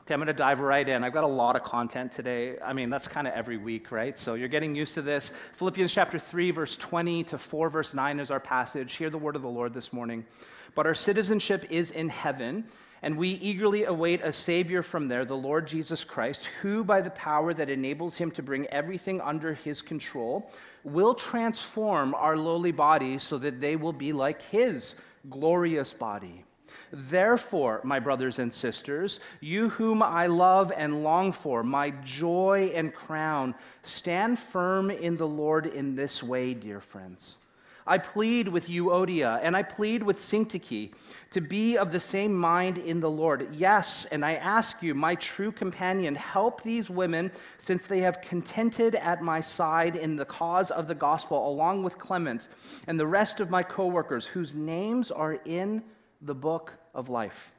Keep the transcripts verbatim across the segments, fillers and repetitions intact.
Okay, I'm going to dive right in. I've got a lot of content today. I mean, that's kind of every week, right? So you're getting used to this. Philippians chapter three, verse twenty to four, verse nine is our passage. Hear the word of the Lord this morning. But our citizenship is in heaven, and we eagerly await a Savior from there, the Lord Jesus Christ, who, by the power that enables him to bring everything under his control, will transform our lowly bodies so that they will be like his glorious body. Therefore, my brothers and sisters, you whom I love and long for, my joy and crown, stand firm in the Lord in this way, dear friends. I plead with Euodia, and I plead with Syntyche, to be of the same mind in the Lord. Yes, and I ask you, my true companion, help these women, since they have contended at my side in the cause of the gospel, along with Clement and the rest of my co-workers, whose names are in the book of life.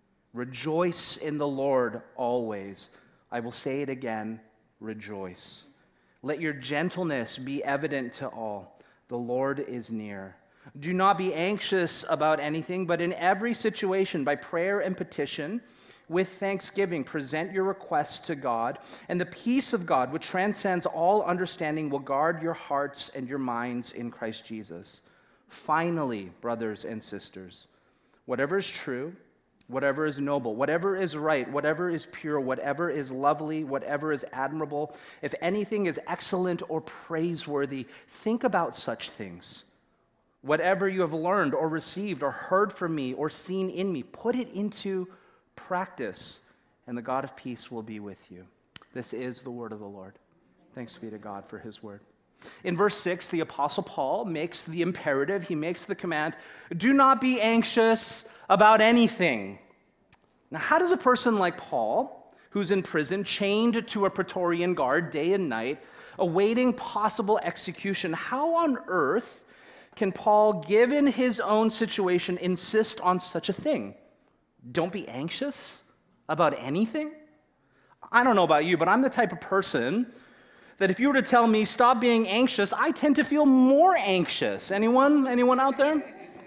Rejoice in the Lord always. I will say it again, rejoice. Let your gentleness be evident to all. The Lord is near. Do not be anxious about anything, but in every situation, by prayer and petition, with thanksgiving, present your requests to God, and the peace of God, which transcends all understanding, will guard your hearts and your minds in Christ Jesus. Finally, brothers and sisters, whatever is true, whatever is noble, whatever is right, whatever is pure, whatever is lovely, whatever is admirable, if anything is excellent or praiseworthy, think about such things. Whatever you have learned or received or heard from me or seen in me, put it into practice, and the God of peace will be with you. This is the word of the Lord. Thanks be to God for his word. In verse six, the Apostle Paul makes the imperative, he makes the command, do not be anxious about anything. Now, how does a person like Paul, who's in prison, chained to a Praetorian guard day and night, awaiting possible execution, how on earth can Paul, given his own situation, insist on such a thing? Don't be anxious about anything? I don't know about you, but I'm the type of person that if you were to tell me, stop being anxious, I tend to feel more anxious. Anyone? Anyone out there?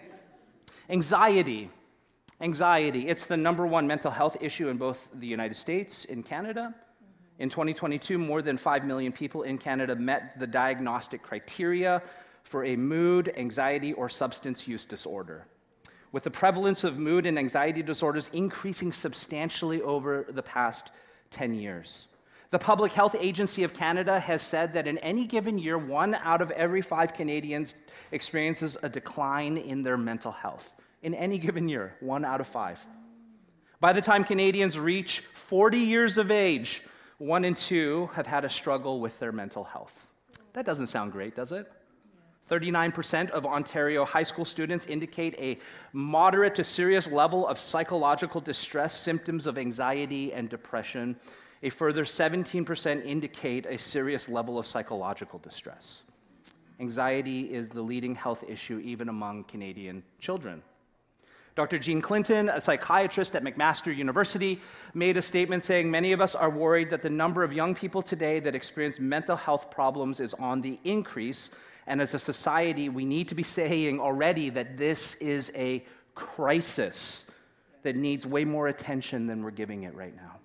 Anxiety. Anxiety. It's the number one mental health issue in both the United States and Canada. In twenty twenty-two, more than five million people in Canada met the diagnostic criteria for a mood, anxiety, or substance use disorder, with the prevalence of mood and anxiety disorders increasing substantially over the past ten years. The Public Health Agency of Canada has said that in any given year, one out of every five Canadians experiences a decline in their mental health. In any given year, one out of five. By the time Canadians reach forty years of age, one in two have had a struggle with their mental health. That doesn't sound great, does it? thirty-nine percent of Ontario high school students indicate a moderate to serious level of psychological distress, symptoms of anxiety and depression. A further seventeen percent indicate a serious level of psychological distress. Anxiety is the leading health issue even among Canadian children. Doctor Jean Clinton, a psychiatrist at McMaster University, made a statement saying, many of us are worried that the number of young people today that experience mental health problems is on the increase, and as a society, we need to be saying already that this is a crisis that needs way more attention than we're giving it right now.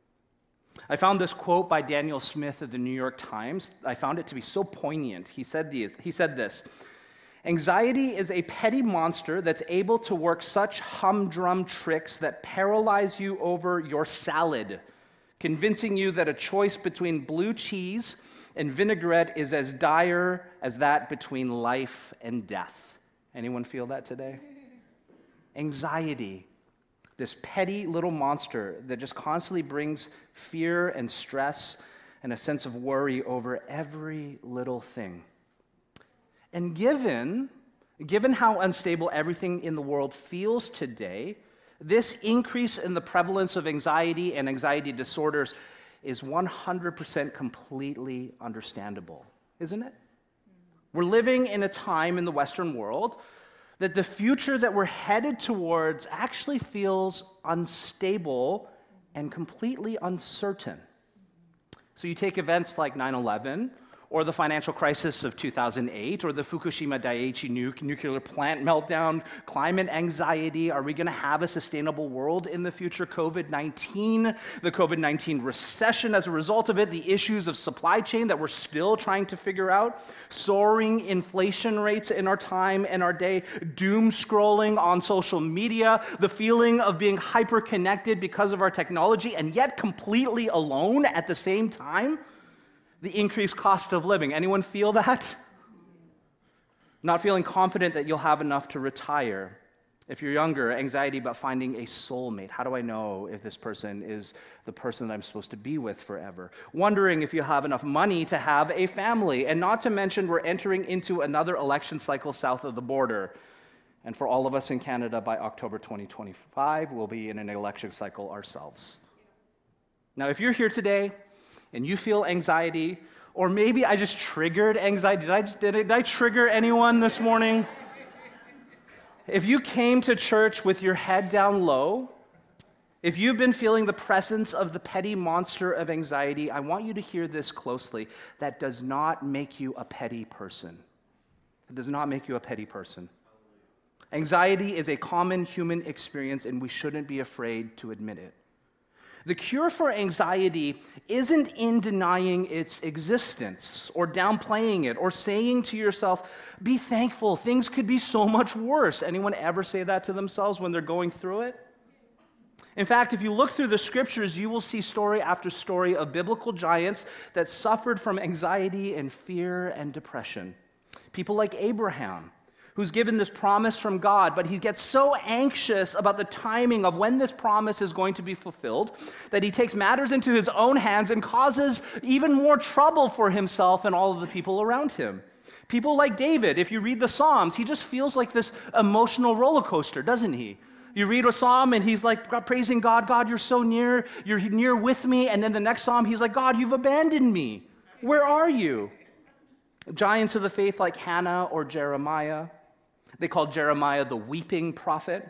I found this quote by Daniel Smith of the New York Times. I found it to be so poignant. He said, these, he said this, anxiety is a petty monster that's able to work such humdrum tricks that paralyze you over your salad, convincing you that a choice between blue cheese and vinaigrette is as dire as that between life and death. Anyone feel that today? Anxiety. This petty little monster that just constantly brings fear and stress and a sense of worry over every little thing. And given, given how unstable everything in the world feels today, this increase in the prevalence of anxiety and anxiety disorders is one hundred percent completely understandable, isn't it? We're living in a time in the Western world that the future that we're headed towards actually feels unstable and completely uncertain. So you take events like nine eleven or the financial crisis of two thousand eight, or the Fukushima Daiichi nuke, nuclear plant meltdown, climate anxiety. Are we going to have a sustainable world in the future? COVID nineteen, the COVID nineteen recession as a result of it, the issues of supply chain that we're still trying to figure out, soaring inflation rates in our time and our day, doom scrolling on social media, the feeling of being hyper-connected because of our technology and yet completely alone at the same time. The increased cost of living. Anyone feel that? Not feeling confident that you'll have enough to retire. If you're younger, anxiety about finding a soulmate. How do I know if this person is the person that I'm supposed to be with forever? Wondering if you have enough money to have a family. And not to mention, we're entering into another election cycle south of the border. And for all of us in Canada, by October twenty twenty-five, we'll be in an election cycle ourselves. Now, if you're here today, and you feel anxiety, or maybe I just triggered anxiety. Did I, did I, did I trigger anyone this morning? If you came to church with your head down low, if you've been feeling the presence of the petty monster of anxiety, I want you to hear this closely. That does not make you a petty person. It does not make you a petty person. Anxiety is a common human experience, and we shouldn't be afraid to admit it. The cure for anxiety isn't in denying its existence or downplaying it or saying to yourself, be thankful, things could be so much worse. Anyone ever say that to themselves when they're going through it? In fact, if you look through the scriptures, you will see story after story of biblical giants that suffered from anxiety and fear and depression. People like Abraham, who's given this promise from God, but he gets so anxious about the timing of when this promise is going to be fulfilled that he takes matters into his own hands and causes even more trouble for himself and all of the people around him. People like David, if you read the Psalms, he just feels like this emotional roller coaster, doesn't he? You read a psalm and he's like praising God, God, you're so near, you're near with me, and then the next psalm he's like, God, you've abandoned me. Where are you? Giants of the faith like Hannah or Jeremiah. They called Jeremiah the weeping prophet,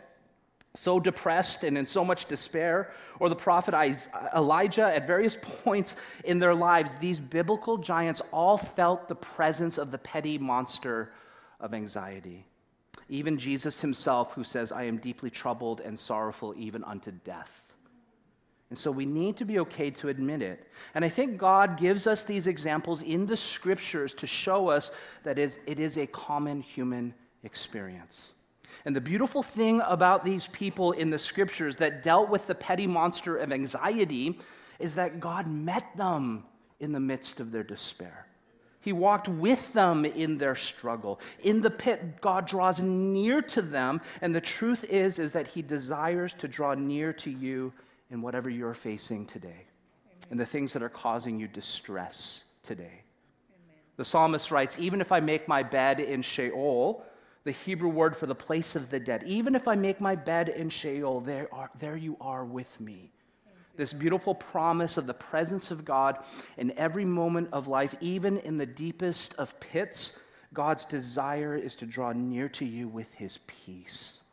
so depressed and in so much despair. Or the prophet Elijah, at various points in their lives, these biblical giants all felt the presence of the petty monster of anxiety. Even Jesus himself, who says, I am deeply troubled and sorrowful even unto death. And so we need to be okay to admit it. And I think God gives us these examples in the scriptures to show us that it is a common human experience. And the beautiful thing about these people in the scriptures that dealt with the petty monster of anxiety is that God met them in the midst of their despair. He walked with them in their struggle. In the pit, God draws near to them, and the truth is, is that he desires to draw near to you in whatever you're facing today, Amen. And the things that are causing you distress today. Amen. The psalmist writes, even if I make my bed in Sheol, the Hebrew word for the place of the dead. Even if I make my bed in Sheol, there, are, there you are with me. This beautiful promise of the presence of God in every moment of life, even in the deepest of pits, God's desire is to draw near to you with his peace.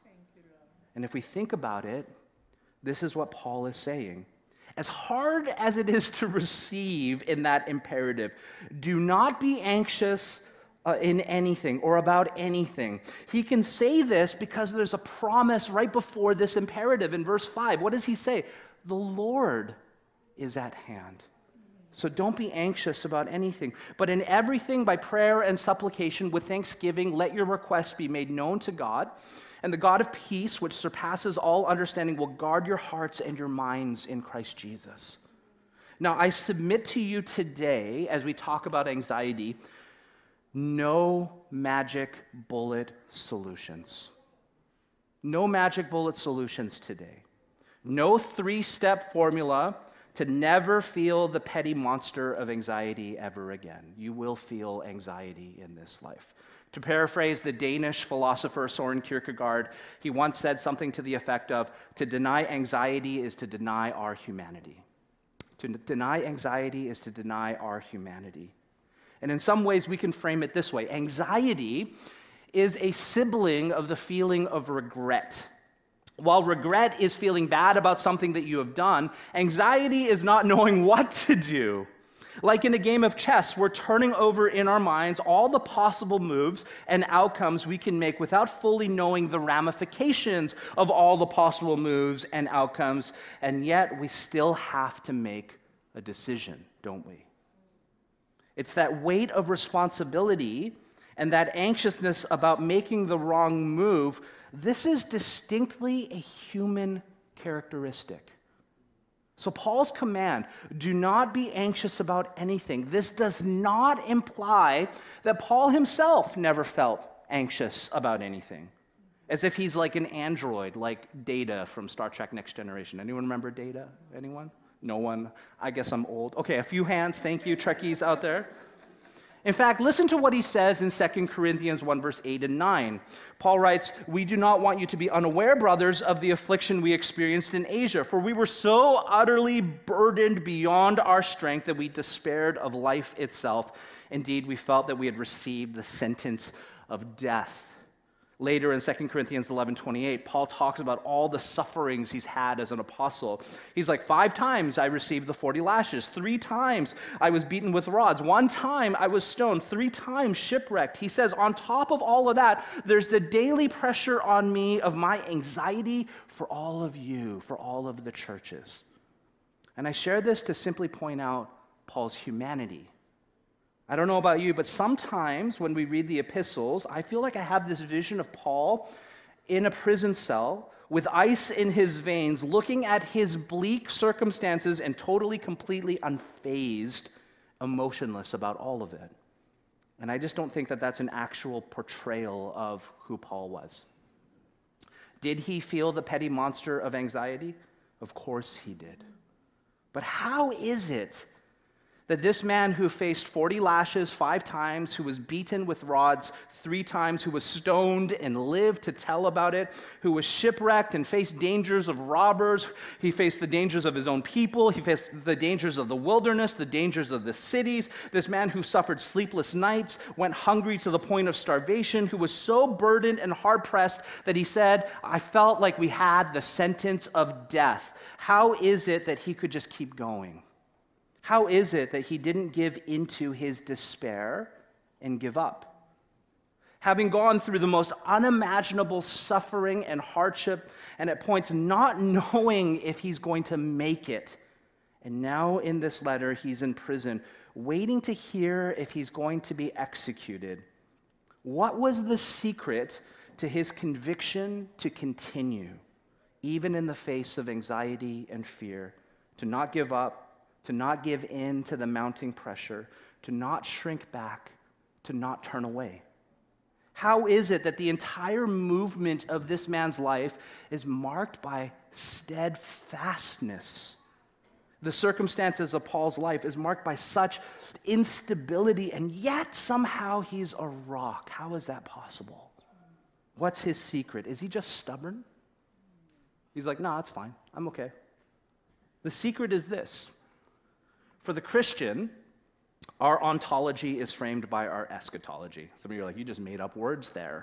And if we think about it, this is what Paul is saying. As hard as it is to receive in that imperative, do not be anxious Uh, in anything or about anything. He can say this because there's a promise right before this imperative in verse five. What does he say? The Lord is at hand. So don't be anxious about anything, but in everything by prayer and supplication with thanksgiving, let your requests be made known to God, and the God of peace, which surpasses all understanding, will guard your hearts and your minds in Christ Jesus. Now, I submit to you today, as we talk about anxiety, no magic bullet solutions. No magic bullet solutions today. No three-step formula to never feel the petty monster of anxiety ever again. You will feel anxiety in this life. To paraphrase the Danish philosopher Søren Kierkegaard, he once said something to the effect of, to deny anxiety is to deny our humanity. To deny anxiety is to deny our humanity. And in some ways, we can frame it this way. Anxiety is a sibling of the feeling of regret. While regret is feeling bad about something that you have done, anxiety is not knowing what to do. Like in a game of chess, we're turning over in our minds all the possible moves and outcomes we can make without fully knowing the ramifications of all the possible moves and outcomes, and yet we still have to make a decision, don't we? It's that weight of responsibility and that anxiousness about making the wrong move. This is distinctly a human characteristic. So Paul's command, do not be anxious about anything. This does not imply that Paul himself never felt anxious about anything, as if he's like an android, like Data from Star Trek Next Generation. Anyone remember Data? Anyone? No one? I guess I'm old. Okay, a few hands. Thank you, Trekkies out there. In fact, listen to what he says in Second Corinthians one, verse eight and nine. Paul writes, "We do not want you to be unaware, brothers, of the affliction we experienced in Asia, for we were so utterly burdened beyond our strength that we despaired of life itself. Indeed, we felt that we had received the sentence of death." Later in Second Corinthians eleven twenty-eight, Paul talks about all the sufferings he's had as an apostle. He's like, five times I received the forty lashes. Three times I was beaten with rods. One time I was stoned. Three times shipwrecked. He says, on top of all of that, there's the daily pressure on me of my anxiety for all of you, for all of the churches. And I share this to simply point out Paul's humanity. I don't know about you, but sometimes when we read the epistles, I feel like I have this vision of Paul in a prison cell with ice in his veins, looking at his bleak circumstances and totally, completely unfazed, emotionless about all of it. And I just don't think that that's an actual portrayal of who Paul was. Did he feel the petty monster of anxiety? Of course he did. But how is it that this man who faced forty lashes five times, who was beaten with rods three times, who was stoned and lived to tell about it, who was shipwrecked and faced dangers of robbers, he faced the dangers of his own people, he faced the dangers of the wilderness, the dangers of the cities, this man who suffered sleepless nights, went hungry to the point of starvation, who was so burdened and hard-pressed that he said, I felt like we had the sentence of death. How is it that he could just keep going? How is it that he didn't give into his despair and give up? Having gone through the most unimaginable suffering and hardship, and at points not knowing if he's going to make it, and now in this letter he's in prison, waiting to hear if he's going to be executed. What was the secret to his conviction to continue, even in the face of anxiety and fear, to not give up, to not give in to the mounting pressure, to not shrink back, to not turn away? How is it that the entire movement of this man's life is marked by steadfastness? The circumstances of Paul's life is marked by such instability, and yet somehow he's a rock. How is that possible? What's his secret? Is he just stubborn? He's like, no, it's fine. I'm okay. The secret is this. For the Christian, our ontology is framed by our eschatology. Some of you are like, you just made up words there.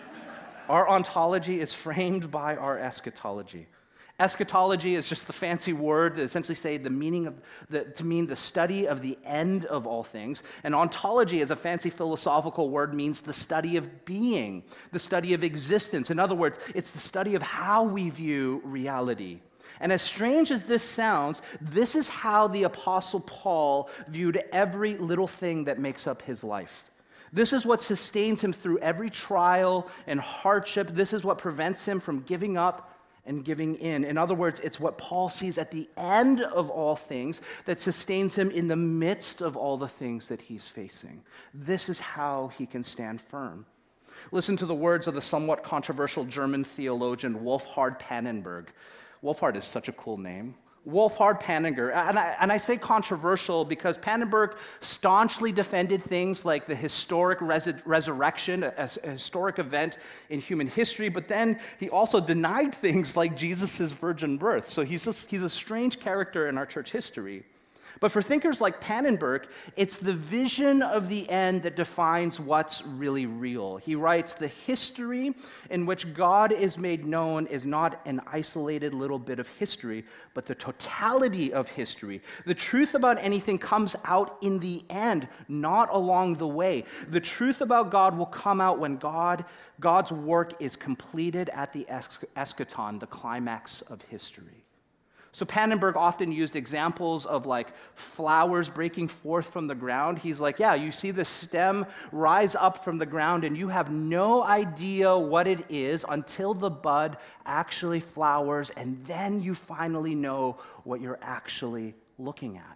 Our ontology is framed by our eschatology. Eschatology is just the fancy word to essentially say the meaning of the, to mean the study of the end of all things. And ontology, as a fancy philosophical word, means the study of being, the study of existence. In other words, it's the study of how we view reality. And as strange as this sounds, this is how the Apostle Paul viewed every little thing that makes up his life. This is what sustains him through every trial and hardship. This is what prevents him from giving up and giving in. In other words, it's what Paul sees at the end of all things that sustains him in the midst of all the things that he's facing. This is how he can stand firm. Listen to the words of the somewhat controversial German theologian Wolfhard Pannenberg. Wolfhard is such a cool name. Wolfhard Pannenberg, and I, and I say controversial because Pannenberg staunchly defended things like the historic res- resurrection, a, a historic event in human history, but then he also denied things like Jesus' virgin birth. So he's a, he's a strange character in our church history. But for thinkers like Pannenberg, it's the vision of the end that defines what's really real. He writes, the history in which God is made known is not an isolated little bit of history, but the totality of history. The truth about anything comes out in the end, not along the way. The truth about God will come out when God, God's work is completed at the eschaton, the climax of history. So Pannenberg often used examples of like flowers breaking forth from the ground. He's like, yeah, you see the stem rise up from the ground and you have no idea what it is until the bud actually flowers, and then you finally know what you're actually looking at.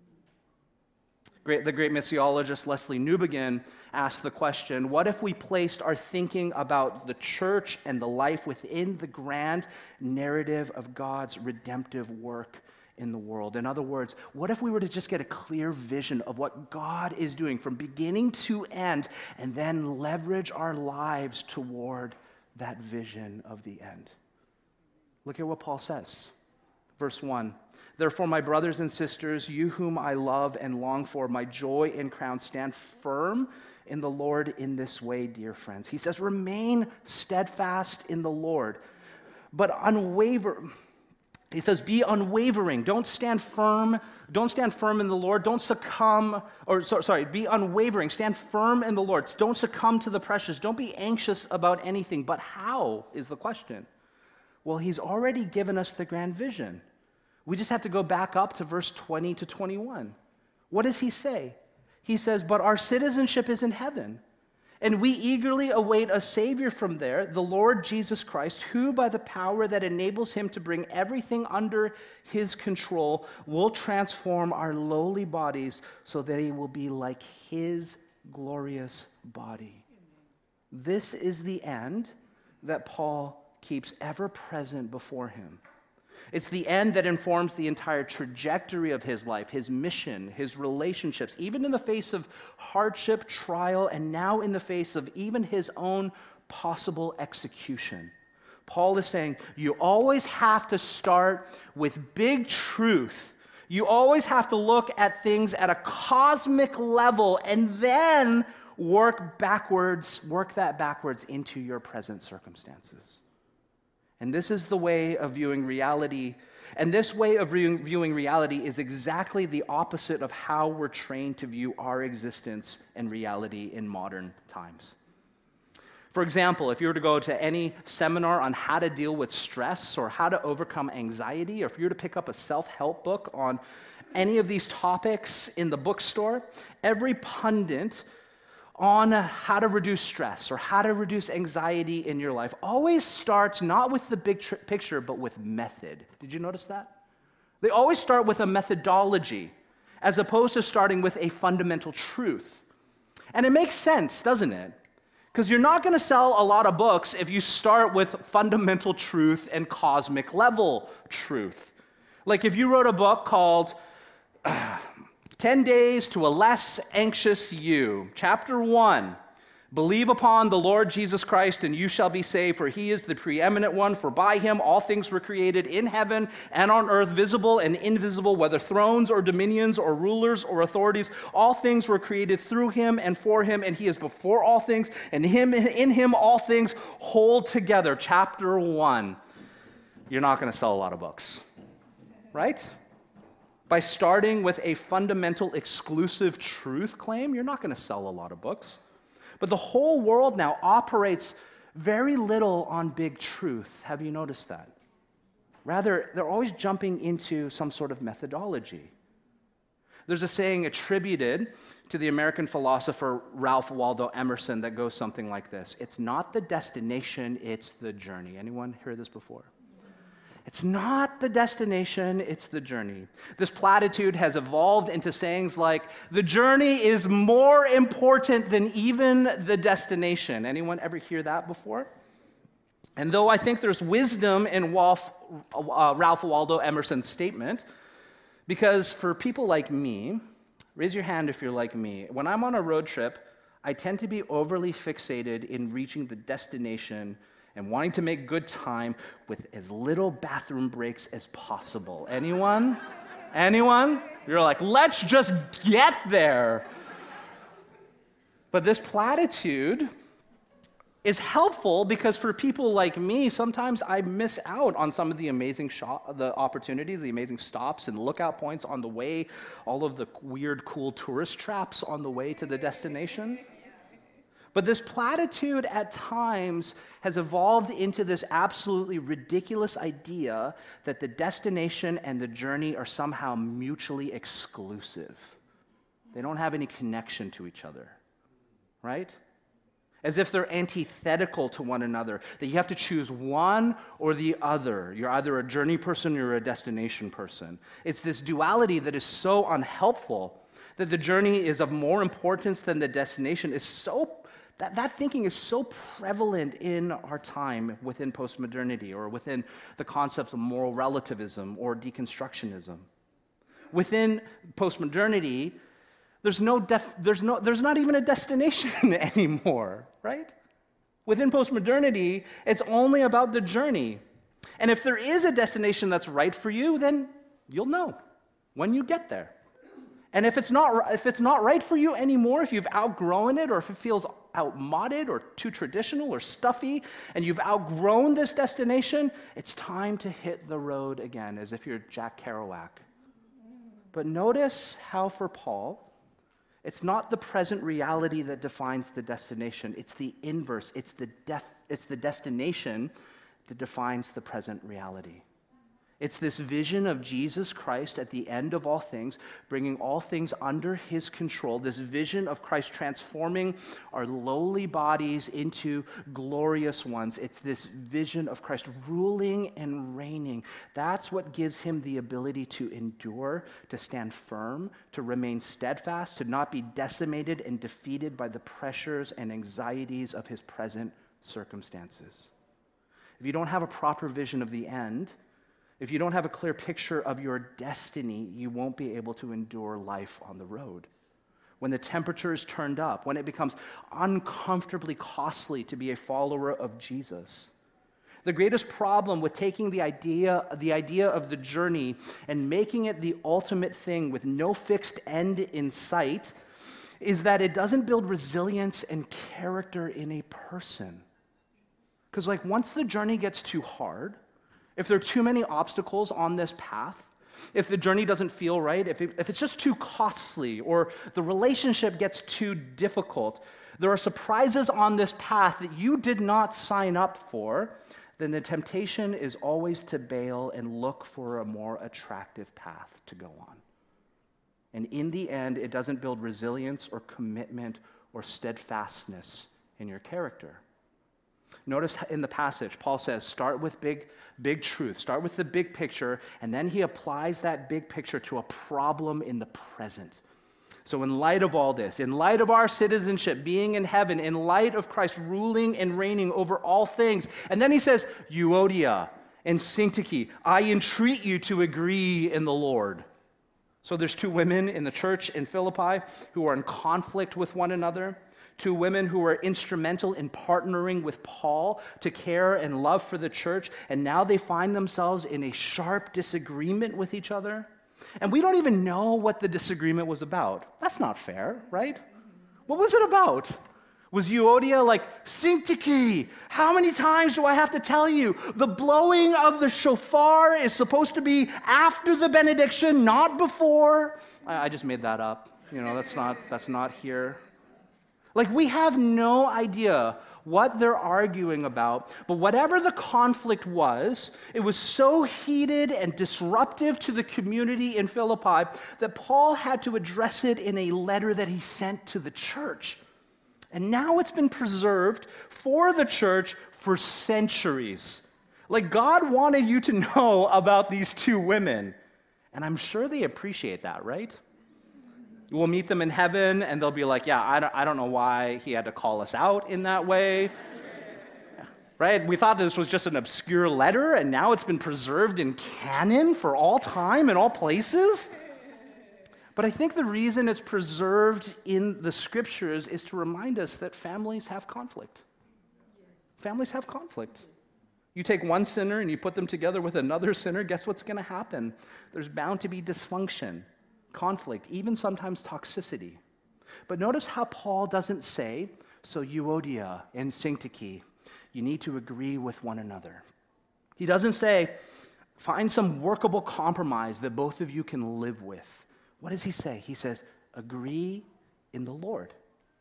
Great, the great missiologist Leslie Newbegin asked the question, what if we placed our thinking about the church and the life within the grand narrative of God's redemptive work in the world? In other words, what if we were to just get a clear vision of what God is doing from beginning to end, and then leverage our lives toward that vision of the end? Look at what Paul says. Verse one. Therefore, my brothers and sisters, you whom I love and long for, my joy and crown, stand firm in the Lord in this way, dear friends. He says, remain steadfast in the Lord, but unwaver. He says, be unwavering. Don't stand firm. Don't stand firm in the Lord. Don't succumb, or so, sorry, be unwavering. Stand firm in the Lord. Don't succumb to the pressures. Don't be anxious about anything. But how is the question? Well, he's already given us the grand vision. We just have to go back up to verse twenty to twenty-one. What does he say? He says, but our citizenship is in heaven, and we eagerly await a Savior from there, the Lord Jesus Christ, who by the power that enables him to bring everything under his control will transform our lowly bodies so that they will be like his glorious body. This is the end that Paul keeps ever present before him. It's the end that informs the entire trajectory of his life, his mission, his relationships, even in the face of hardship, trial, and now in the face of even his own possible execution. Paul is saying, you always have to start with big truth. You always have to look at things at a cosmic level and then work backwards, work that backwards into your present circumstances. And this is the way of viewing reality. And this way of viewing, viewing reality is exactly the opposite of how we're trained to view our existence and reality in modern times. For example, if you were to go to any seminar on how to deal with stress or how to overcome anxiety, or if you were to pick up a self-help book on any of these topics in the bookstore, every pundit on how to reduce stress or how to reduce anxiety in your life always starts not with the big tr- picture, but with method. Did you notice that? They always start with a methodology as opposed to starting with a fundamental truth. And it makes sense, doesn't it? Because you're not going to sell a lot of books if you start with fundamental truth and cosmic level truth. Like if you wrote a book called uh, ten days to a Less Anxious You. Chapter one, believe upon the Lord Jesus Christ and you shall be saved, for he is the preeminent one, for by him all things were created in heaven and on earth, visible and invisible, whether thrones or dominions or rulers or authorities. All things were created through him and for him, and he is before all things, and him in him all things hold together. Chapter one. You're not going to sell a lot of books, right? By starting with a fundamental exclusive truth claim, you're not going to sell a lot of books. But the whole world now operates very little on big truth. Have you noticed that? Rather, they're always jumping into some sort of methodology. There's a saying attributed to the American philosopher Ralph Waldo Emerson that goes something like this: it's not the destination, it's the journey. Anyone heard this before? It's not the destination, it's the journey. This platitude has evolved into sayings like, the journey is more important than even the destination. Anyone ever hear that before? And though I think there's wisdom in Ralph, uh, Ralph Waldo Emerson's statement, because for people like me, raise your hand if you're like me, when I'm on a road trip, I tend to be overly fixated in reaching the destination and wanting to make good time with as little bathroom breaks as possible. Anyone? Anyone? You're like, let's just get there. But this platitude is helpful because for people like me, sometimes I miss out on some of the amazing shot, the opportunities, the amazing stops and lookout points on the way, all of the weird, cool tourist traps on the way to the destination. But this platitude at times has evolved into this absolutely ridiculous idea that the destination and the journey are somehow mutually exclusive. They don't have any connection to each other, right? As if they're antithetical to one another, that you have to choose one or the other. You're either a journey person or you're a destination person. It's this duality that is so unhelpful, that the journey is of more importance than the destination. Is so that, that thinking is so prevalent in our time within postmodernity or within the concepts of moral relativism or deconstructionism. Within postmodernity, There's no def, there's no there's not even a destination anymore, right? Within postmodernity, it's only about the journey. And if there is a destination that's right for you, then you'll know when you get there. And if it's not if it's not right for you anymore, if you've outgrown it or if it feels outmoded or too traditional or stuffy and you've outgrown this destination, it's time to hit the road again as if you're Jack Kerouac. But notice how for Paul, it's not the present reality that defines the destination. It's the inverse. It's the def, it's the destination that defines the present reality. It's this vision of Jesus Christ at the end of all things, bringing all things under his control, this vision of Christ transforming our lowly bodies into glorious ones. It's this vision of Christ ruling and reigning. That's what gives him the ability to endure, to stand firm, to remain steadfast, to not be decimated and defeated by the pressures and anxieties of his present circumstances. If you don't have a proper vision of the end, if you don't have a clear picture of your destiny, you won't be able to endure life on the road. When the temperature is turned up, when it becomes uncomfortably costly to be a follower of Jesus. The greatest problem with taking the idea, the idea of the journey and making it the ultimate thing with no fixed end in sight is that it doesn't build resilience and character in a person. Because like once the journey gets too hard, if there are too many obstacles on this path, if the journey doesn't feel right, if, it, if it's just too costly or the relationship gets too difficult, there are surprises on this path that you did not sign up for, then the temptation is always to bail and look for a more attractive path to go on. And in the end, it doesn't build resilience or commitment or steadfastness in your character. Notice in the passage, Paul says, start with big, big truth. Start with the big picture, and then he applies that big picture to a problem in the present. So in light of all this, in light of our citizenship being in heaven, in light of Christ ruling and reigning over all things, and then he says, Euodia and Syntyche, I entreat you to agree in the Lord. So there's two women in the church in Philippi who are in conflict with one another. Two women who were instrumental in partnering with Paul to care and love for the church, and now they find themselves in a sharp disagreement with each other. And we don't even know what the disagreement was about. That's not fair, right? What was it about? Was Euodia like, Syntyche, how many times do I have to tell you? The blowing of the shofar is supposed to be after the benediction, not before. I, I just made that up. You know, that's not, that's not here. Like, we have no idea what they're arguing about, but whatever the conflict was, it was so heated and disruptive to the community in Philippi that Paul had to address it in a letter that he sent to the church. And now it's been preserved for the church for centuries. Like, God wanted you to know about these two women, and I'm sure they appreciate that, right? We'll meet them in heaven, and they'll be like, yeah, I don't, I don't know why he had to call us out in that way. Yeah. Right? We thought this was just an obscure letter, and now it's been preserved in canon for all time and all places. But I think the reason it's preserved in the scriptures is to remind us that families have conflict. Families have conflict. You take one sinner and you put them together with another sinner, guess what's going to happen? There's bound to be dysfunction. conflict, even sometimes toxicity. But notice how Paul doesn't say, so Euodia and Syntyche, you need to agree with one another. He doesn't say, find some workable compromise that both of you can live with. What does he say? He says, agree in the Lord.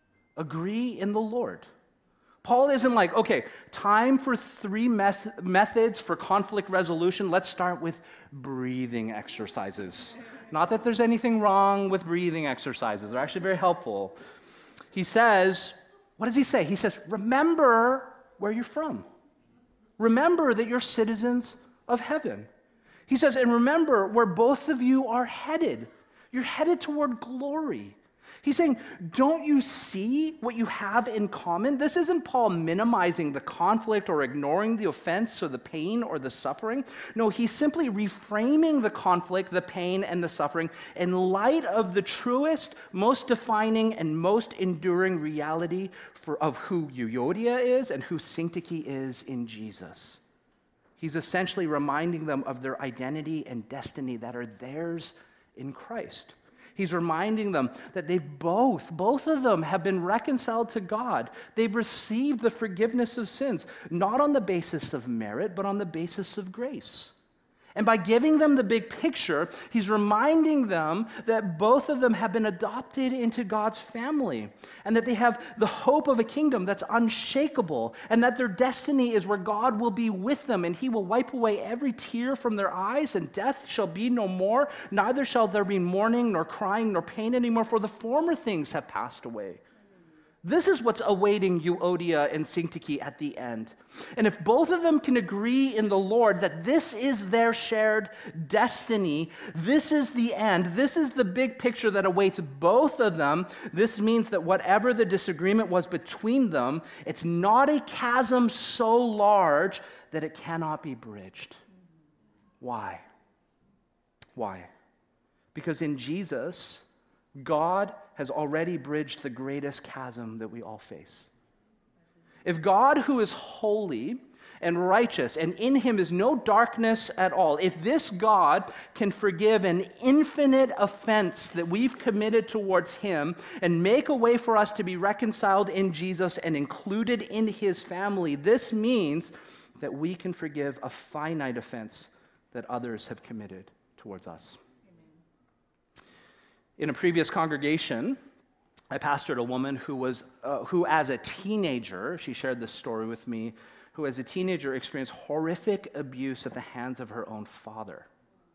Agree in the Lord. Paul isn't like, okay, time for three mes- methods for conflict resolution. Let's start with breathing exercises. Not that there's anything wrong with breathing exercises. They're actually very helpful. He says, what does he say? He says, remember where you're from. Remember that you're citizens of heaven. He says, and remember where both of you are headed. You're headed toward glory. He's saying, don't you see what you have in common? This isn't Paul minimizing the conflict or ignoring the offense or the pain or the suffering. No, he's simply reframing the conflict, the pain, and the suffering in light of the truest, most defining, and most enduring reality for, of who Euodia is and who Syntyche is in Jesus. He's essentially reminding them of their identity and destiny that are theirs in Christ. He's reminding them that they've both, both of them have been reconciled to God. They've received the forgiveness of sins, not on the basis of merit, but on the basis of grace. And by giving them the big picture, he's reminding them that both of them have been adopted into God's family and that they have the hope of a kingdom that's unshakable and that their destiny is where God will be with them and he will wipe away every tear from their eyes and death shall be no more. Neither shall there be mourning nor crying nor pain anymore, for the former things have passed away. This is what's awaiting Euodia and Syntyche at the end. And if both of them can agree in the Lord that this is their shared destiny, this is the end, this is the big picture that awaits both of them, this means that whatever the disagreement was between them, it's not a chasm so large that it cannot be bridged. Why? Why? Because in Jesus, God has already bridged the greatest chasm that we all face. If God, who is holy and righteous, and in him is no darkness at all, if this God can forgive an infinite offense that we've committed towards him and make a way for us to be reconciled in Jesus and included in his family, this means that we can forgive a finite offense that others have committed towards us. In a previous congregation, I pastored a woman who was, uh, who as a teenager, she shared this story with me, who as a teenager experienced horrific abuse at the hands of her own father.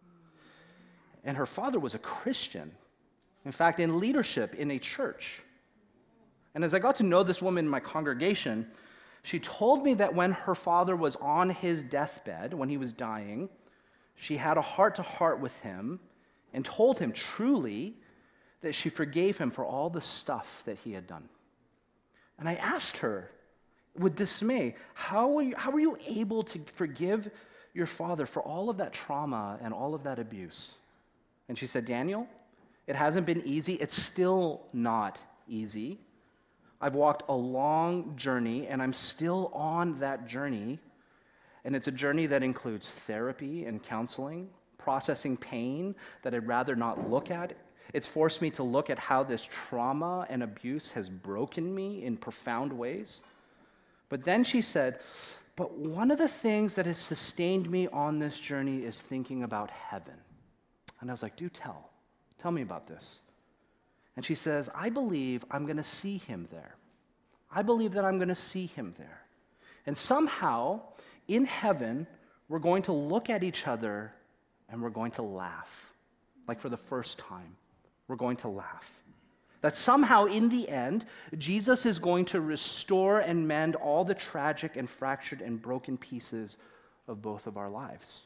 And her father was a Christian, in fact, in leadership in a church. And as I got to know this woman in my congregation, she told me that when her father was on his deathbed, when he was dying, she had a heart-to-heart with him and told him truly that she forgave him for all the stuff that he had done. And I asked her with dismay, how were you, how were you able to forgive your father for all of that trauma and all of that abuse? And she said, Daniel, it hasn't been easy. It's still not easy. I've walked a long journey, and I'm still on that journey. And it's a journey that includes therapy and counseling, processing pain that I'd rather not look at. It's forced me to look at how this trauma and abuse has broken me in profound ways. But then she said, but one of the things that has sustained me on this journey is thinking about heaven. And I was like, do tell. Tell me about this. And she says, I believe I'm going to see him there. I believe that I'm going to see him there. And somehow, in heaven, we're going to look at each other and we're going to laugh. Like for the first time, we're going to laugh. That somehow, in the end, Jesus is going to restore and mend all the tragic and fractured and broken pieces of both of our lives.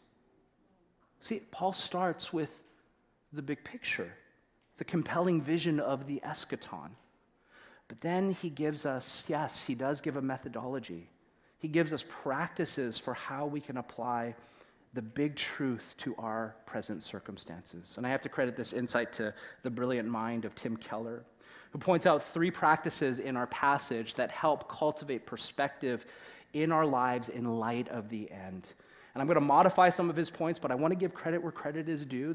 See, Paul starts with the big picture, the compelling vision of the eschaton. But then he gives us, yes, he does give a methodology. He gives us practices for how we can apply the big truth to our present circumstances. And I have to credit this insight to the brilliant mind of Tim Keller, who points out three practices in our passage that help cultivate perspective in our lives in light of the end. And I'm going to modify some of his points, but I want to give credit where credit is due.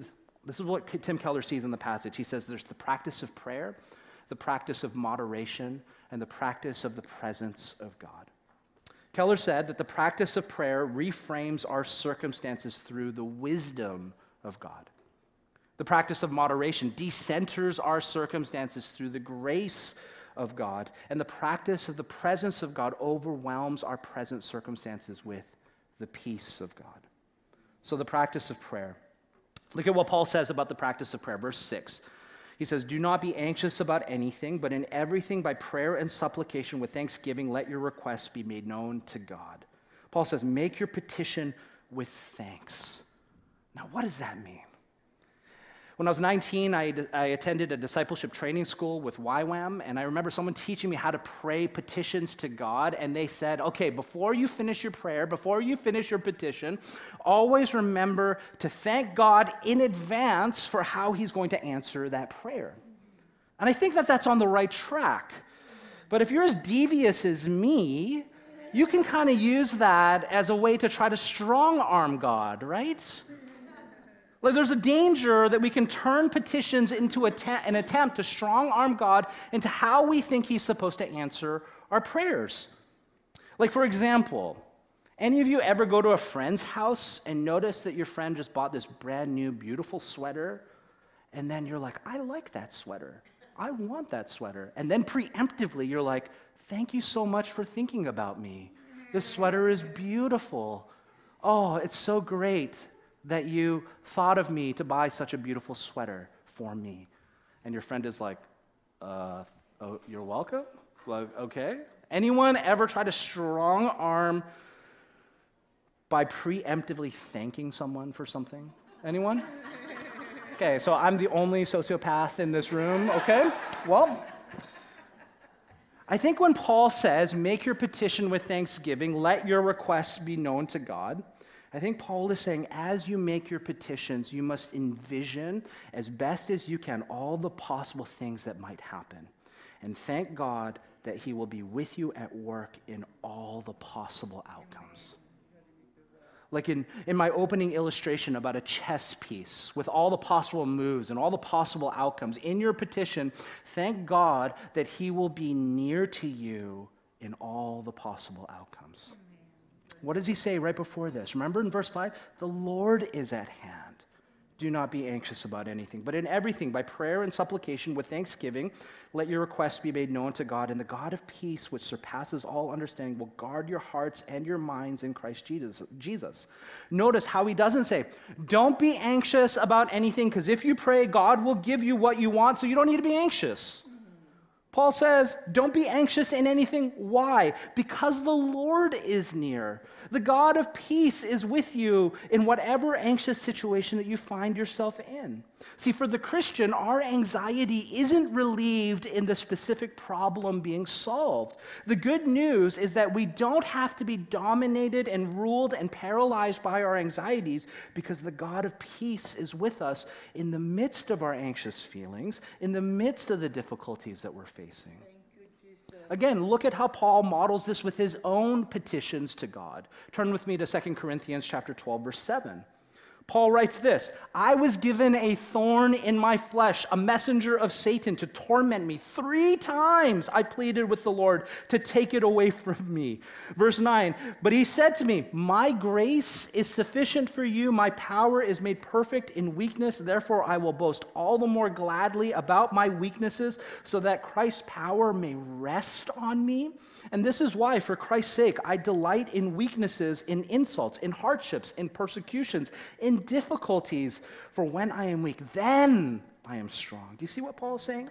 This is what Tim Keller sees in the passage. He says there's the practice of prayer, the practice of moderation, and the practice of the presence of God. Keller said that the practice of prayer reframes our circumstances through the wisdom of God. The practice of moderation decenters our circumstances through the grace of God. And the practice of the presence of God overwhelms our present circumstances with the peace of God. So the practice of prayer. Look at what Paul says about the practice of prayer. Verse six. He says, do not be anxious about anything, but in everything by prayer and supplication with thanksgiving, let your requests be made known to God. Paul says, make your petition with thanks. Now, what does that mean? When I was nineteen, I, I attended a discipleship training school with Y WAM, and I remember someone teaching me how to pray petitions to God, and they said, okay, before you finish your prayer, before you finish your petition, always remember to thank God in advance for how he's going to answer that prayer. And I think that that's on the right track. But if you're as devious as me, you can kind of use that as a way to try to strong-arm God, right? Like there's a danger that we can turn petitions into an attempt to strong-arm God into how we think he's supposed to answer our prayers. Like, for example, any of you ever go to a friend's house and notice that your friend just bought this brand new, beautiful sweater, and then you're like, I like that sweater. I want that sweater. And then preemptively, you're like, thank you so much for thinking about me. This sweater is beautiful. Oh, it's so great that you thought of me to buy such a beautiful sweater for me. And your friend is like, uh, oh, you're welcome? Like, okay. Anyone ever try to strong arm by preemptively thanking someone for something? Anyone? Okay, so I'm the only sociopath in this room, okay? Well, I think when Paul says, make your petition with thanksgiving, let your requests be known to God, I think Paul is saying, as you make your petitions, you must envision as best as you can all the possible things that might happen. And thank God that he will be with you at work in all the possible outcomes. Like in, in my opening illustration about a chess piece with all the possible moves and all the possible outcomes, in your petition, thank God that he will be near to you in all the possible outcomes. What does he say right before this? Remember in verse five? The Lord is at hand. Do not be anxious about anything, but in everything, by prayer and supplication with thanksgiving, let your requests be made known to God, and the God of peace, which surpasses all understanding, will guard your hearts and your minds in Christ Jesus. Notice how he doesn't say, don't be anxious about anything, because if you pray, God will give you what you want, so you don't need to be anxious. Paul says, don't be anxious in anything. Why? Because the Lord is near. The God of peace is with you in whatever anxious situation that you find yourself in. See, for the Christian, our anxiety isn't relieved in the specific problem being solved. The good news is that we don't have to be dominated and ruled and paralyzed by our anxieties, because the God of peace is with us in the midst of our anxious feelings, in the midst of the difficulties that we're facing. Again, look at how Paul models this with his own petitions to God. Turn with me to Second Corinthians chapter twelve, verse seven. Paul writes this, I was given a thorn in my flesh, a messenger of Satan to torment me. Three times I pleaded with the Lord to take it away from me. Verse nine, but he said to me, my grace is sufficient for you. My power is made perfect in weakness. Therefore, I will boast all the more gladly about my weaknesses, so that Christ's power may rest on me. And this is why, for Christ's sake, I delight in weaknesses, in insults, in hardships, in persecutions, in difficulties. For when I am weak, then I am strong. Do you see what Paul is saying?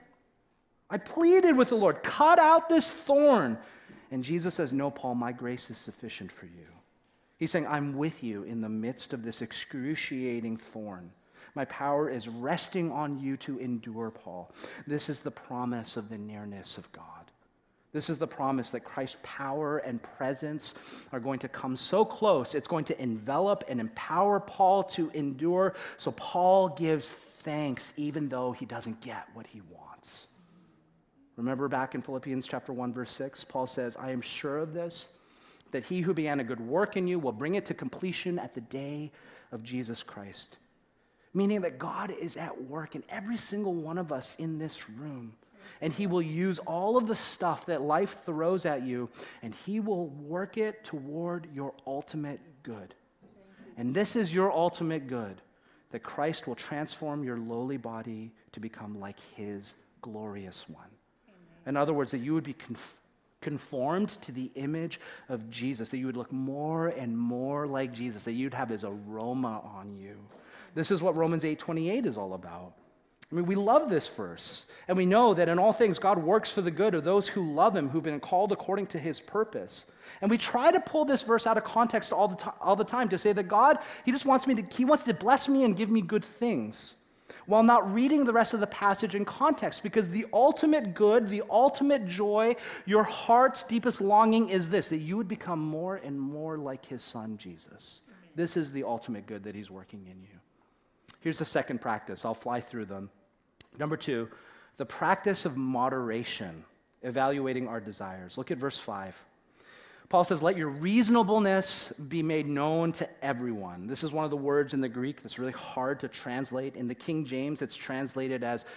I pleaded with the Lord, cut out this thorn. And Jesus says, no, Paul, my grace is sufficient for you. He's saying, I'm with you in the midst of this excruciating thorn. My power is resting on you to endure, Paul. This is the promise of the nearness of God. This is the promise that Christ's power and presence are going to come so close, it's going to envelop and empower Paul to endure. So Paul gives thanks even though he doesn't get what he wants. Remember back in Philippians chapter one, verse six, Paul says, I am sure of this, that he who began a good work in you will bring it to completion at the day of Jesus Christ. meaning that God is at work in every single one of us in this room. And he will use all of the stuff that life throws at you, and he will work it toward your ultimate good. And this is your ultimate good, that Christ will transform your lowly body to become like his glorious one. In other words, that you would be conf- conformed to the image of Jesus, that you would look more and more like Jesus, that you'd have his aroma on you. This is what Romans eight twenty-eight is all about. I mean, we love this verse, and we know that in all things God works for the good of those who love him, who've been called according to his purpose. And we try to pull this verse out of context all the, to- all the time to say that God, he just wants me to, he wants to bless me and give me good things, while not reading the rest of the passage in context, because the ultimate good, the ultimate joy, your heart's deepest longing is this, that you would become more and more like his son, Jesus. This is the ultimate good that he's working in you. Here's the second practice. I'll fly through them. Number two, the practice of moderation, evaluating our desires. Look at verse five. Paul says, let your reasonableness be made known to everyone. This is one of the words in the Greek that's really hard to translate. In the King James, it's translated as,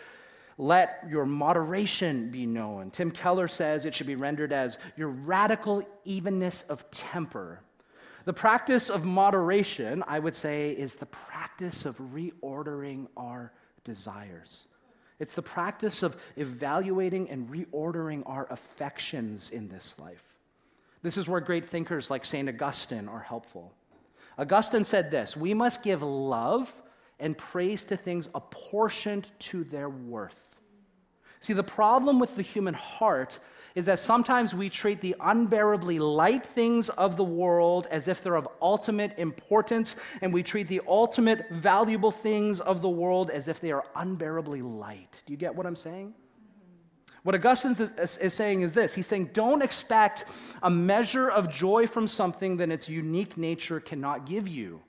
let your moderation be known. Tim Keller says it should be rendered as your radical evenness of temper. The practice of moderation, I would say, is the practice of reordering our desires. It's the practice of evaluating and reordering our affections in this life. This is where great thinkers like Saint Augustine are helpful. Augustine said this, we must give love and praise to things apportioned to their worth. See, the problem with the human heart is that sometimes we treat the unbearably light things of the world as if they're of ultimate importance, and we treat the ultimate valuable things of the world as if they are unbearably light. Do you get what I'm saying? What Augustine is, is, is saying is this. He's saying, don't expect a measure of joy from something that its unique nature cannot give you.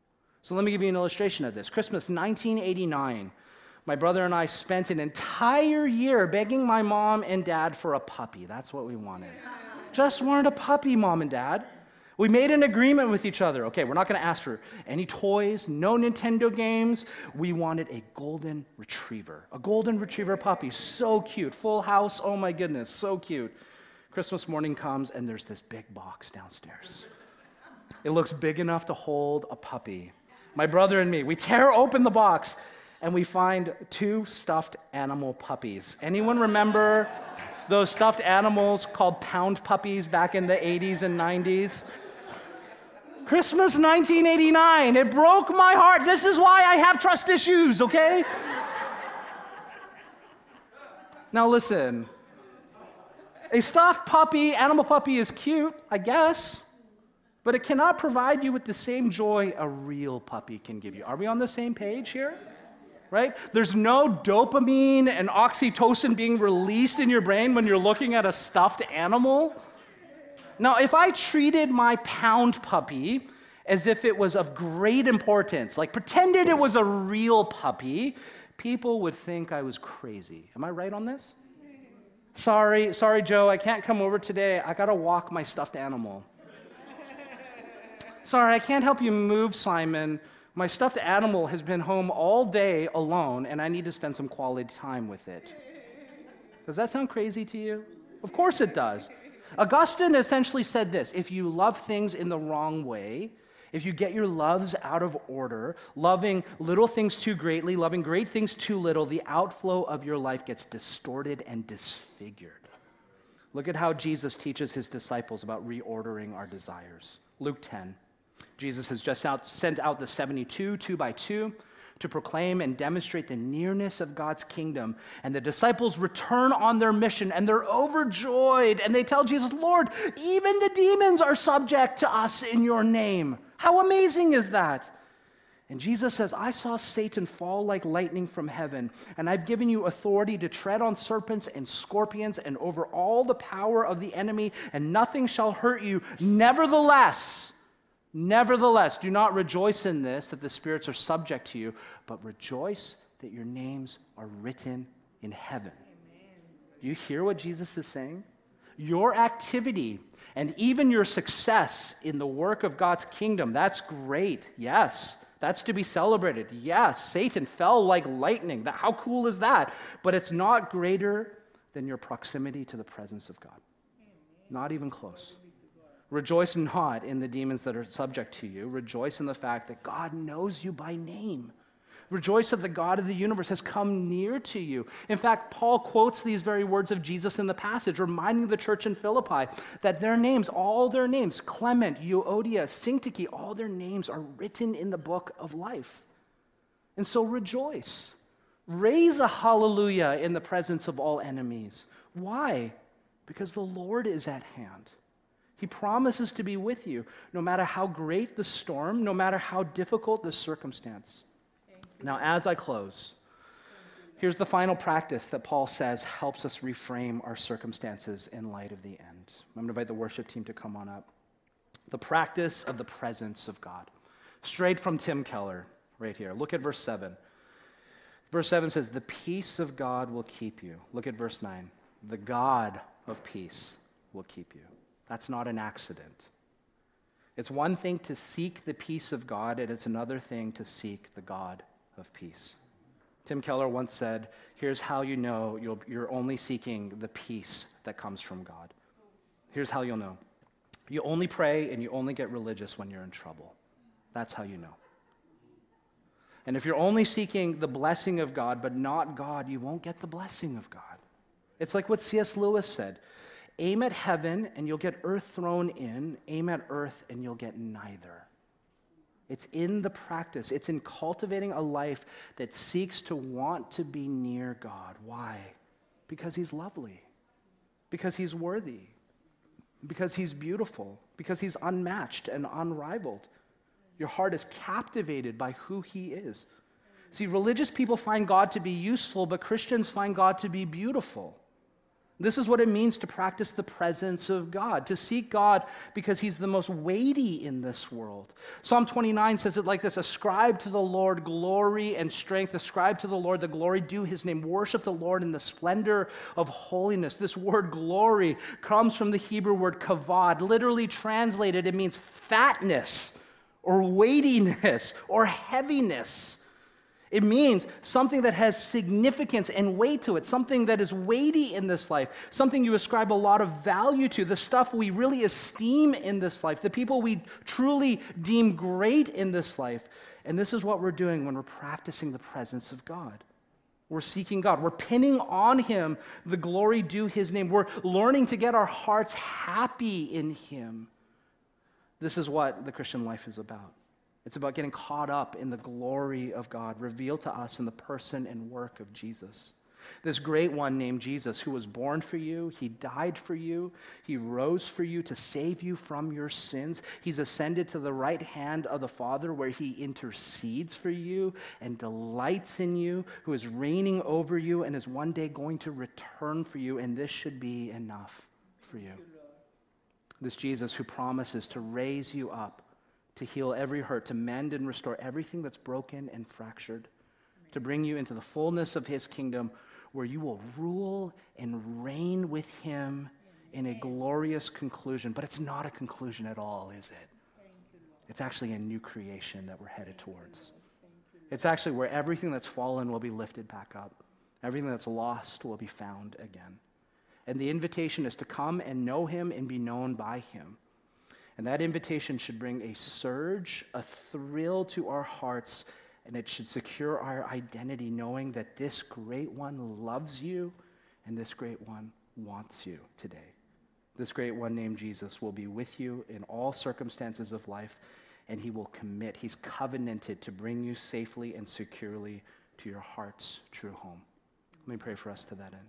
So let me give you an illustration of this. Christmas nineteen eighty-nine. My brother and I spent an entire year begging my mom and dad for a puppy. That's what we wanted. Just wanted a puppy, mom and dad. We made an agreement with each other. Okay, we're not going to ask for any toys, no Nintendo games. We wanted a golden retriever. A golden retriever puppy. So cute. Full house. Oh my goodness. So cute. Christmas morning comes and there's this big box downstairs. It looks big enough to hold a puppy. My brother and me, we tear open the box and we find two stuffed animal puppies. Anyone remember those stuffed animals called pound puppies back in the eighties and nineties? Christmas nineteen eighty-nine, it broke my heart. This is why I have trust issues, okay? Now listen, a stuffed puppy, animal puppy is cute, I guess, but it cannot provide you with the same joy a real puppy can give you. Are we on the same page here? Right? There's no dopamine and oxytocin being released in your brain when you're looking at a stuffed animal. Now, if I treated my pound puppy as if it was of great importance, like pretended it was a real puppy, people would think I was crazy. Am I right on this? Sorry, sorry, Joe, I can't come over today. I gotta walk my stuffed animal. Sorry, I can't help you move, Simon. My stuffed animal has been home all day alone, and I need to spend some quality time with it. Does that sound crazy to you? Of course it does. Augustine essentially said this, if you love things in the wrong way, if you get your loves out of order, loving little things too greatly, loving great things too little, the outflow of your life gets distorted and disfigured. Look at how Jesus teaches his disciples about reordering our desires. Luke ten. Jesus has just out, sent out the seventy-two, two by two, to proclaim and demonstrate the nearness of God's kingdom. And the disciples return on their mission, and they're overjoyed. And they tell Jesus, Lord, even the demons are subject to us in your name. How amazing is that? And Jesus says, I saw Satan fall like lightning from heaven, and I've given you authority to tread on serpents and scorpions and over all the power of the enemy, and nothing shall hurt you. Nevertheless, Nevertheless, do not rejoice in this, that the spirits are subject to you, but rejoice that your names are written in heaven. Amen. Do you hear what Jesus is saying? Your activity and even your success in the work of God's kingdom, that's great. Yes, That's to be celebrated. Yes, Satan fell like lightning. That, how cool is that? But it's not greater than your proximity to the presence of God. Not even close. Rejoice not in the demons that are subject to you. Rejoice in the fact that God knows you by name. Rejoice that the God of the universe has come near to you. In fact, Paul quotes these very words of Jesus in the passage, reminding the church in Philippi that their names, all their names, Clement, Euodia, Syntyche, all their names are written in the book of life. And so rejoice. Raise a hallelujah in the presence of all enemies. Why? Because the Lord is at hand. He promises to be with you, no matter how great the storm, no matter how difficult the circumstance. Now, as I close, here's the final practice that Paul says helps us reframe our circumstances in light of the end. I'm going to invite the worship team to come on up. The practice of the presence of God. Straight from Tim Keller, right here. Look at verse seven. Verse seven says, the peace of God will keep you. Look at verse nine. The God of peace will keep you. That's not an accident. It's one thing to seek the peace of God, and it's another thing to seek the God of peace. Tim Keller once said, here's how you know you'll, you're only seeking the peace that comes from God. Here's how you'll know. You only pray and you only get religious when you're in trouble. That's how you know. And if you're only seeking the blessing of God but not God, you won't get the blessing of God. It's like what C S Lewis said. Aim at heaven and you'll get earth thrown in. Aim at earth and you'll get neither. It's in the practice. It's in cultivating a life that seeks to want to be near God. Why? Because he's lovely. Because he's worthy. Because he's beautiful. Because he's unmatched and unrivaled. Your heart is captivated by who he is. See, religious people find God to be useful, but Christians find God to be beautiful. This is what it means to practice the presence of God, to seek God because he's the most weighty in this world. Psalm twenty-nine says it like this, ascribe to the Lord glory and strength, ascribe to the Lord the glory due his name, worship the Lord in the splendor of holiness. This word glory comes from the Hebrew word kavod. Literally translated, it means fatness or weightiness or heaviness. It means something that has significance and weight to it, something that is weighty in this life, something you ascribe a lot of value to, the stuff we really esteem in this life, the people we truly deem great in this life. And this is what we're doing when we're practicing the presence of God. We're seeking God. We're pinning on him the glory due his name. We're learning to get our hearts happy in him. This is what the Christian life is about. It's about getting caught up in the glory of God revealed to us in the person and work of Jesus. This great one named Jesus, who was born for you, he died for you, he rose for you to save you from your sins. He's ascended to the right hand of the Father where he intercedes for you and delights in you, who is reigning over you and is one day going to return for you, and this should be enough for you. This Jesus who promises to raise you up, to heal every hurt, to mend and restore everything that's broken and fractured, Amen. To bring you into the fullness of his kingdom where you will rule and reign with him Amen. In a glorious conclusion. But it's not a conclusion at all, is it? You, it's actually a new creation that we're headed towards. You, it's actually where everything that's fallen will be lifted back up. Everything that's lost will be found again. And the invitation is to come and know him and be known by him. And that invitation should bring a surge, a thrill to our hearts, and it should secure our identity knowing that this great one loves you and this great one wants you today. This great one named Jesus will be with you in all circumstances of life, and he will commit, he's covenanted to bring you safely and securely to your heart's true home. Let me pray for us to that end.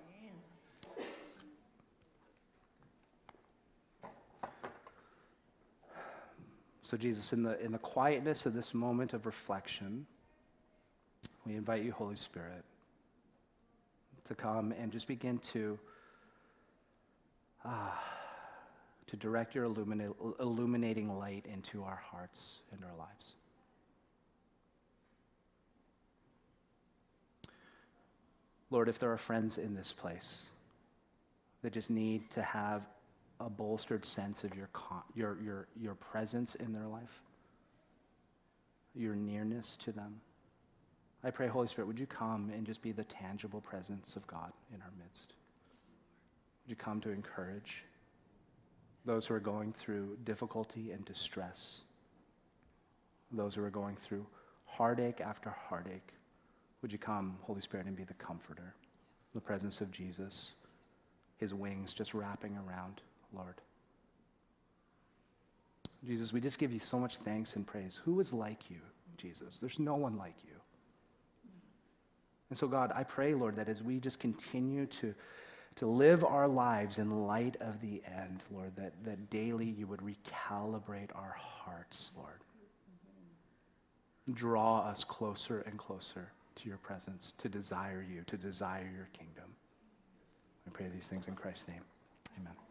So Jesus, in the, in the quietness of this moment of reflection, we invite you, Holy Spirit, to come and just begin to, uh, to direct your illuminate, illuminating light into our hearts and our lives. Lord, if there are friends in this place that just need to have a bolstered sense of your, your, your, your presence in their life. your nearness to them. I pray, Holy Spirit, would you come and just be the tangible presence of God in our midst? Would you come to encourage those who are going through difficulty and distress, those who are going through heartache after heartache? Would you come, Holy Spirit, and be the comforter, the presence of Jesus, his wings just wrapping around, Lord. Jesus, we just give you so much thanks and praise. Who is like you, Jesus? There's no one like you. And so, God, I pray, Lord, that as we just continue to, to live our lives in light of the end, Lord, that, that daily you would recalibrate our hearts, Lord. Draw us closer and closer to your presence, to desire you, to desire your kingdom. I pray these things in Christ's name. Amen.